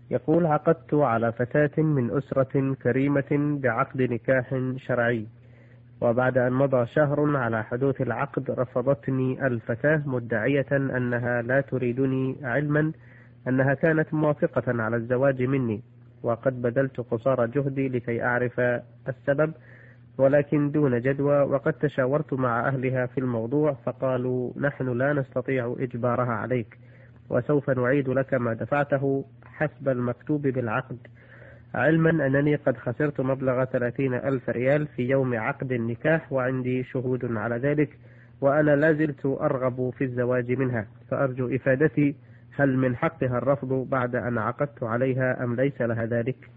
يقول: عقدت على فتاة من أسرة كريمة بعقد نكاح شرعي، وبعد أن مضى شهر على حدوث العقد رفضتني الفتاة مدعية أنها لا تريدني، علما أنها كانت موافقة على الزواج مني، وقد بذلت قصارى جهدي لكي أعرف السبب ولكن دون جدوى، وقد تشاورت مع أهلها في الموضوع فقالوا: نحن لا نستطيع إجبارها عليك، وسوف نعيد لك ما دفعته حسب المكتوب بالعقد، علما أنني قد خسرت مبلغ 30,000 ريال في يوم عقد النكاح، وعندي شهود على ذلك، وأنا لازلت أرغب في الزواج منها، فأرجو إفادتي، هل من حقها الرفض بعد أن عقدت عليها أم ليس لها ذلك؟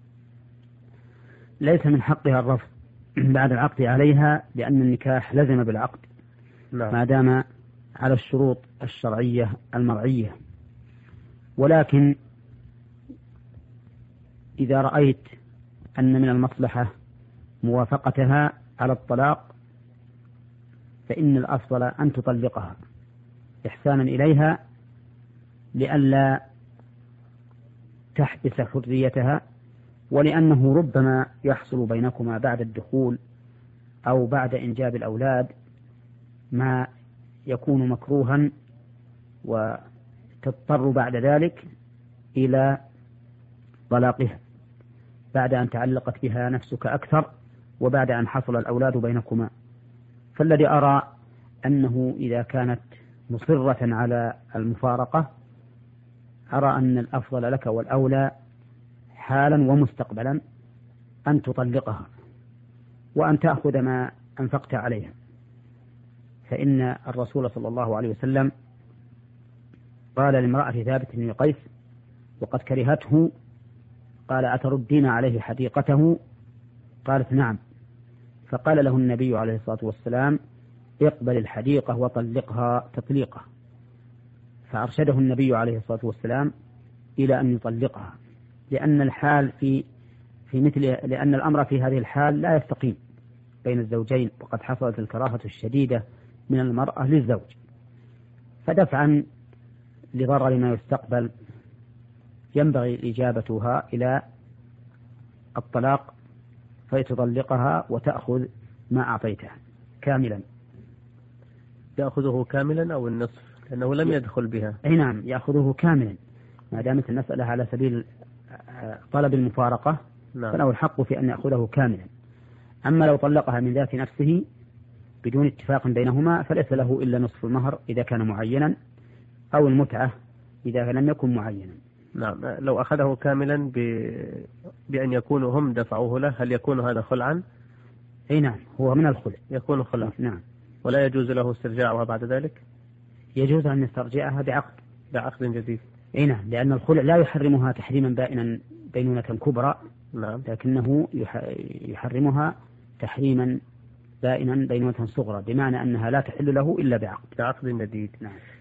ليس من حقها الرفض بعد العقد عليها، لأن النكاح لزم بالعقد. نعم. ما دام على الشروط الشرعية المرعية. ولكن إذا رأيت أن من المصلحة موافقتها على الطلاق فإن الأفضل أن تطلقها إحسانا إليها، لئلا تحبس حريتها، ولأنه ربما يحصل بينكما بعد الدخول أو بعد إنجاب الأولاد ما يكون مكروها، وتضطر بعد ذلك إلى طلاقها بعد أن تعلقت بها نفسك أكثر، وبعد أن حصل الأولاد بينكما. فالذي أرى أنه إذا كانت مصرة على المفارقة، أرى أن الأفضل لك والأولى حالا ومستقبلا أن تطلقها وأن تأخذ ما أنفقت عليها، فإن الرسول صلى الله عليه وسلم قال لامرأة ثابت بن قيس وقد كرهته، قال: أتردين عليه حديقته؟ قالت: نعم. فقال له النبي عليه الصلاة والسلام: اقبل الحديقة وطلقها تطليقة. فأرشده النبي عليه الصلاة والسلام إلى أن يطلقها، لأن لأن الأمر في هذه الحال لا يستقيم بين الزوجين، وقد حصلت الكراهة الشديدة من المرأة للزوج. فدفعا لضرر ما يستقبل ينبغي إجابتها إلى الطلاق، فيتطلقها وتأخذ ما أعطيتها كاملا. يأخذه كاملا أو النصف، لأنه لم يدخل بها. أي نعم، يأخذه كاملا ما دامت المسألة على سبيل طلب المفارقة. نعم. فله الحق في أن يأخذه كاملا. أما لو طلقها من ذات نفسه بدون اتفاق بينهما فليس له إلا نصف المهر إذا كان معينا، أو المتعة إذا لم يكن معينا. نعم. لو أخذه كاملا بأن يكونوا هم دفعوه له، هل يكون هذا خلعا؟ أي نعم، هو من الخلع. يكون خلعا. نعم. ولا يجوز له استرجاعها بعد ذلك؟ يجوز أن يسترجعها بعقد جديد. أي نعم، لأن الخلع لا يحرمها تحريما بائنا بينونة كبرى. نعم. لكنه يحرمها تحريما بائنا بينونة صغرى، بمعنى أنها لا تحل له إلا بعقد جديد. نعم.